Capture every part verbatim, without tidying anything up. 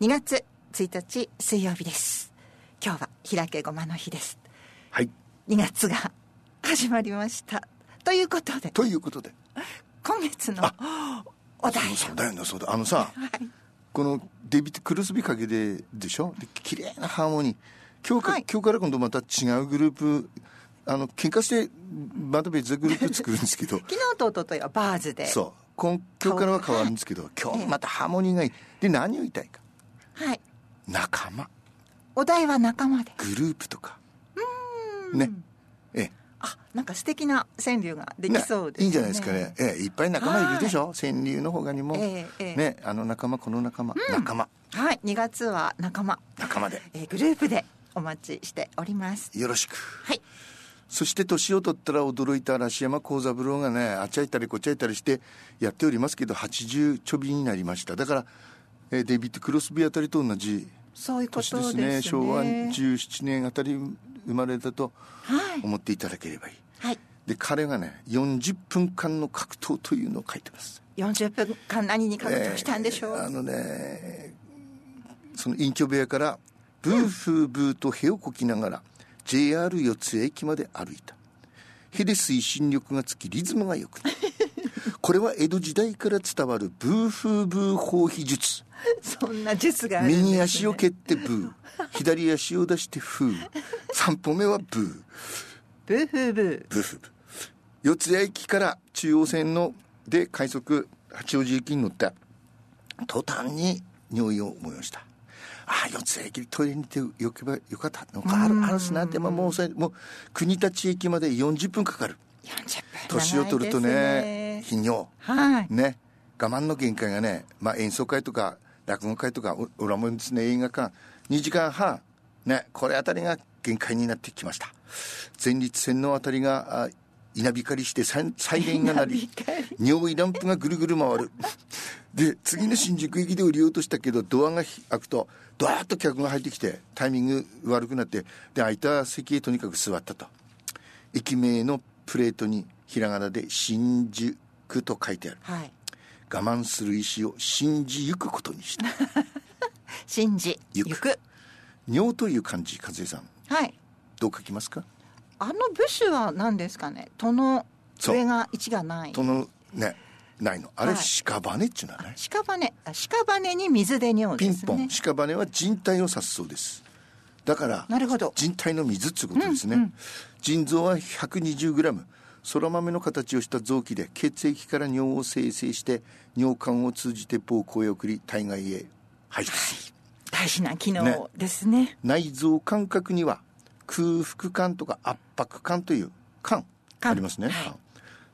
にがつついたち水曜日です。今日は開けごまの日です。 はい、 にがつが始まりましたということでということで今月のお題、 そうだよね、そうだ、あのさ、はい、このデビッド・クルスビーかけででしょ、で綺麗なハーモニー、今日か、はい、今日から今度また違うグループ、あの喧嘩してまた別のグループ作るんですけど昨日と一昨日はバーズで、 そう今今日からは変わるんですけど、はい、今日またハーモニーがいいで、何を言いたいか、 はい、 仲間、 お題は仲間で、 グループとか、 うーん、 ね、ええ、 あ、なんか素敵な川柳ができそうですね。 いいんじゃないですかね、ええ、いっぱい仲間いるでしょ、川柳の他にも、 ええええ、 ね、あの仲間この仲間、うん、仲間、 はい、にがつは仲間仲間で、 えー、グループでお待ちしております。 よろしく。 はい。 そして年を取ったら驚いた嵐山幸三郎がね、あっちゃいたりこっちゃいたりしてやっておりますけど、はちじゅうちょびになりました。だから、えー、デイビッド・クロスビーあたりと同じそういうことですね。 年ですね。しょうわじゅうななねんあたり生まれたと思っていただければいい、 はい、 で彼がねよんじゅっぷんかんの格闘というのを書いてます。 よんじゅっぷんかん何に格闘したんでしょう、 えー、あのね、その隠居部屋からブーフーブーと屁をこきながら ジェイアール 四ツ谷駅まで歩いた。屁で推進力がつきリズムが良くなるこれは江戸時代から伝わるブーフーブー放屁術。 そんな術があるんですね。 右足を蹴ってブー、左足を出してフー、さん歩目はブー、 ブーフーブー、 ブーフーブー。四ツ谷駅から中央線ので快速八王子駅に乗った途端に尿意を催した。ああ、四ツ谷駅トイレに行ってよけばよかったのか、あるあるすなって、まあ、もうもう国立駅までよんじゅっぷんかかる。 よんじゅっぷん、 年を取るとね、頻尿、 はい、 ね、我慢の限界がね、まあ、演奏会とか落語会とか裏もですね、映画館にじかんはんね、これあたりが限界になってきました。前立腺のあたりが稲光してサイレンが鳴り尿意ランプがぐるぐる回るで次の新宿駅で降りようとしたけどドアが開くとドワーッと客が入ってきてタイミング悪くなって、で空いた席へとにかく座ったと。駅名のプレートにひらがなで新宿と書いてある、はい、我慢する意志を信じゆくことにした信じゆく。 尿という漢字、和江さん、はい、どう書きますか？ あの部首は何ですかね。との上がいちがないとのね、ないのあれ、はい、屍っちゅうのはね、 屍、屍に水で尿ですね。 ピンポン、屍は人体を指すそうです。だからなるほど、 人体の水っていうことですね、うんうん、腎臓は ひゃくにじゅうグラム、そら豆の形をした臓器で血液から尿を生成して尿管を通じて膀胱へ送り体外へ排出する、 大事な機能ですね。ね、 内臓感覚には空腹感とか圧迫感という感ありますね、はい、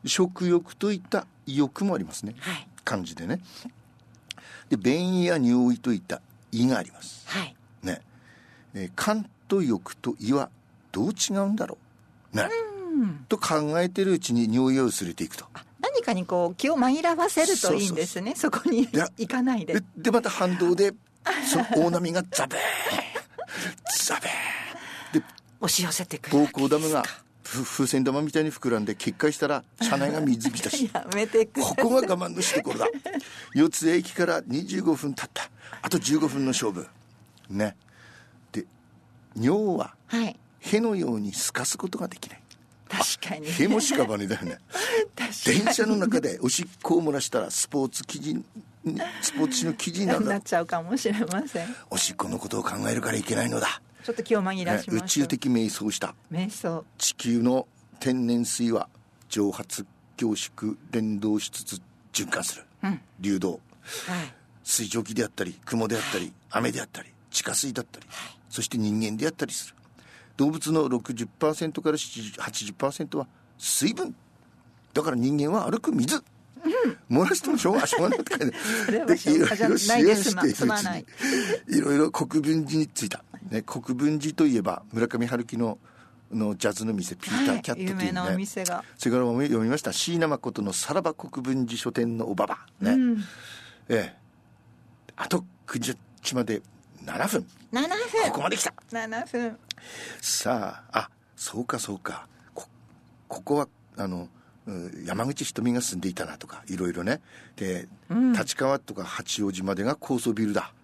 食欲といった意欲もありますね、はい、漢字でね。で便意や尿意といった意があります、はい、ね、えー、感と欲と意はどう違うんだろうね、うん、と考えているうちに尿意を薄れていくと、 何かにこう気を紛らわせるといいんですね。 そ, そ, そこに行かないで、 で, でまた反動でその大波がザベーザベーで押し寄せてくるわけですか。 膀胱ダムが風船玉みたいに膨らんで決壊したら車内が水浸しやめてください、 ここが我慢のしどころだ四ツ谷駅からにじゅうごふん経った、あとじゅうごふんの勝負ね。で尿は屁のようにすかすことができない。 確かに、ね、 屁も屍だよね電車の中でおしっこを漏らしたらスポーツ記事スポーツ紙の記事になるだろうなっちゃうかもしれません。 おしっこのことを考えるからいけないのだ。 ちょっと気を紛らしましょう、ね、 宇宙的瞑想した瞑想。 地球の天然水は蒸発凝縮連動しつつ循環する、うん、流動、はい、水蒸気であったり雲であったり、はい、雨であったり地下水だったり、はい、そして人間であったりする。動物の ろくじゅっパーセント から はちじゅっパーセント は水分だから人間は歩く水、うん、漏らしてもしょうがないとかねそれはしょうがないです。すまないいろいろ国分寺に着いた、ね、国分寺といえば村上春樹ののジャズの店ピーターキャットという、ね、 はい、有名なお店が。 それからも読みました椎名誠のさらば国分寺書店のおばば、ね、うん、ええ、あとくじちまでななふん。 ななふん。 ここまで来た。 ななふん。 さあ、あ、そうかそうか。こ、ここはあの山口瞳が住んでいたなとかいろいろね。で、うん、立川とか八王子までが高層ビルだ。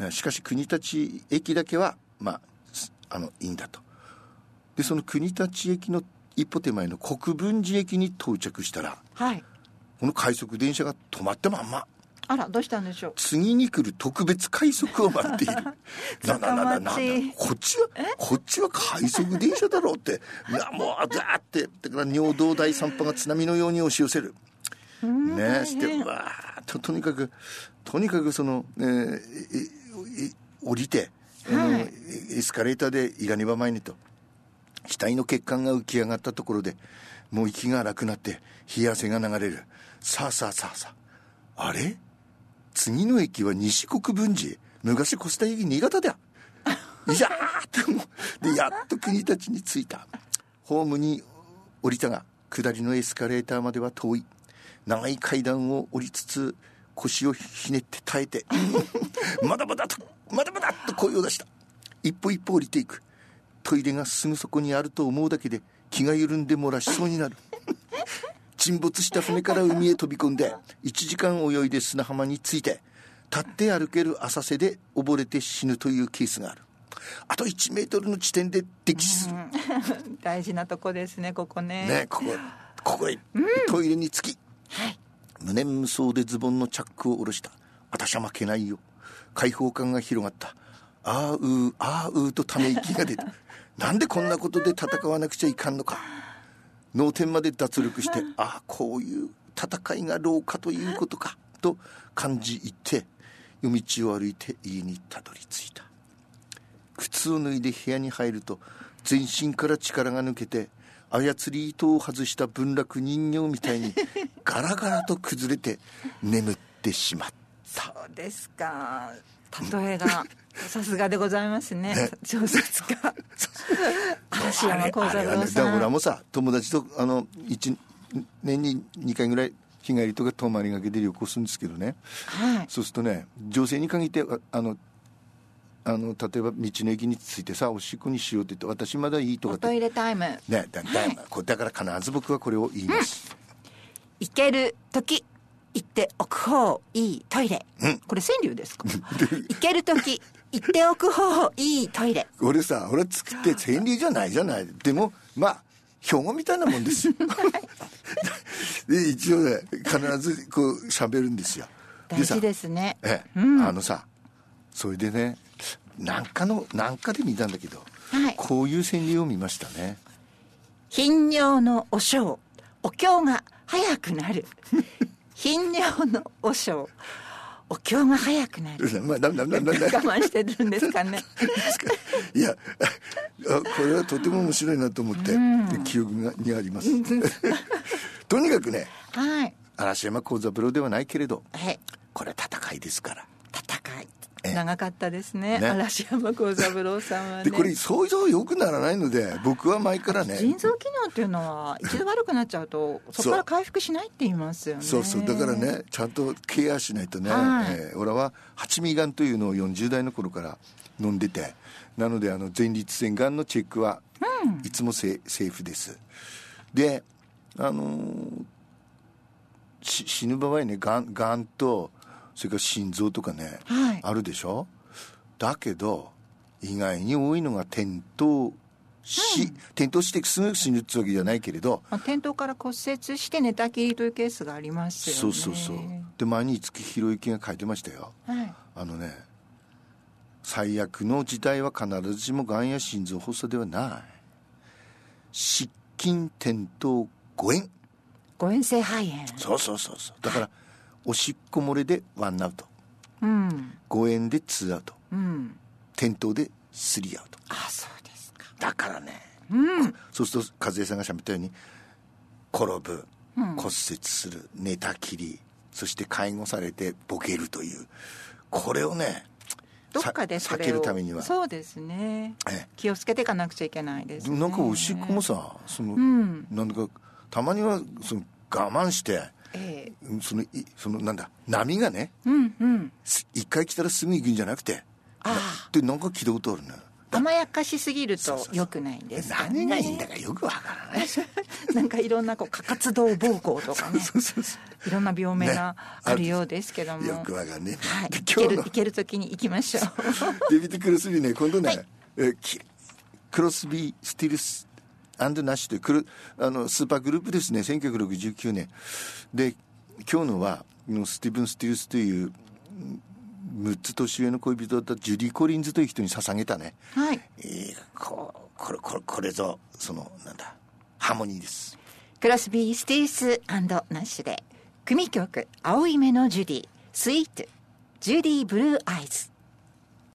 しかし国立駅だけはまああのいいんだと。でその国立駅の一歩手前の国分寺駅に到着したら、 はい、 この快速電車が止まったまんま。 あら、どうしたんでしょう。 次に来る特別快速を待っているなななななこっちはこっちは快速電車だろうってな、もうだってだから尿道第三波が津波のように押し寄せるね。してわーととにかくとにかくその、えー、え降りて、はい、エスカレーターでいらねば前にと額の血管が浮き上がったところでもう息が荒くなって冷や汗が流れる。さあさあさあさあ、あれ次の駅は西国分寺、昔越した駅新潟だ。いやーってもうでやっと国立に着いた。ホームに降りたが下りのエスカレーターまでは遠い。長い階段を降りつつ腰をひねって耐えてまだまだとまだまだと声を出した。一歩一歩降りていく。トイレがすぐそこにあると思うだけで気が緩んで漏らしそうになる沈没した船から海へ飛び込んでいちじかん泳いで砂浜に着いて立って歩ける浅瀬で溺れて死ぬというケースがある。あといちメートルの地点で溺死する、うん、 大事なとこですねここ ね, ねここここへ、うん、トイレに着き、はい、無念無相でズボンのチャックを下ろした。私は負けないよ。解放感が広がった。あーうーあーうーとため息が出たなんでこんなことで戦わなくちゃいかんのか。脳天まで脱力してああこういう戦いが老化ということかと感じ入って夜道を歩いて家にたどり着いた。靴を脱いで部屋に入ると全身から力が抜けて操り糸を外した文楽人形みたいにガラガラと崩れて眠ってしまった。 そうですか。例えがさすがでございますね。ね小説家嵐山幸三郎さん。 だから俺もさ友達とあのいちねんににかいぐらい日帰りとか泊まりがけで旅行するんですけどね、はい、そうするとね女性に限ってあのあの例えば道の駅に着いてさおしっこにしようって言って私まだいいとかっておトイレタイム、 ね、だ, だ, はい、だから必ず僕はこれを言います、 うん、行ける時行っておく方いいトイレ、うん、これ川柳ですか行けるとき行っておく方いいトイレ。 俺さ俺作って川柳じゃないじゃない。でもまあ標語みたいなもんですよで一応ね必ずこう喋るんですよ。 大事ですね。 ええ、うん、あのさそれでねなんかのなんかで見たんだけど、はい、こういう川柳を見ましたね。 頻尿のお小お経が早くなる頻尿のお小お経が早くなる、まあ、なななな我慢してるんですかねいやこれはとても面白いなと思って、うん、記憶がにありますとにかくね、はい、嵐山幸三郎ではないけれど、はい、これ戦いですから。 戦い長かったです ね, ね嵐山幸三郎さんはね。 でこれ想像良くならないので僕は前からね腎臓機能っていうのは一度悪くなっちゃうとそこから回復しないって言いますよね。 そうそうだからねちゃんとケアしないとね、はい、えー、俺は八味丸というのをよんじゅう代の頃から飲んでてなのであの前立腺がんのチェックはいつもセ、うん、セーフです。であのー、死ぬ場合ねがん、がんとそれから心臓とかね、はい、あるでしょ。だけど意外に多いのが転倒し、うん、転倒してすぐ死ぬってわけじゃないけれど、 まあ、転倒から骨折して寝たきりというケースがありますよね。 そうそうそう。で前に五木ひろゆきが書いてましたよ、はい、あのね最悪の事態は必ずしもがんや心臓発作ではない。失禁転倒誤嚥誤嚥性肺炎。 そうそうそうそう。だからおしっこ漏れでワンアウト、うん、誤嚥でツーアウト、うん、転倒でスリーアウト。 あ、そうですか。 だからね、うん、そうすると和江さんがしゃべったように転ぶ、うん、骨折する、寝たきり、そして介護されてボケるというこれをねどっかでそれを避けるためにはそうですね、気をつけていかなくちゃいけないですね。 なんかおしっこもさその、うん、なんだかたまにはその我慢してええ、そのそのなんだ波がね、うんうん、一回来たらすぐ行くんじゃなくてあでなんか聞いたことあるね。 甘やかしすぎると良くないんですかね。 何がいいんだかよくわからないなんかいろんなこう過活動膀胱とかねそうそうそう、いろんな病名があるようですけども、ね、 よくわかんねえ、 はい、いけるいける時に行きましょうデビッド・クロスビーね、今度ね、はい、えクロスビー・スティルス&ナッシュというクルあのスーパーグループですね。せんきゅうひゃくろくじゅうきゅうねんで、今日のはスティーブン・スティルスというむっつ年上の恋人だったジュディ・コリンズという人に捧げたね、 はい、 えー、こ, こ, れこれこれぞそのなんだハーモニーです。 クロスビー・スティルス&ナッシュで組曲青い目のジュディスイートジュディ・ブルーアイズ。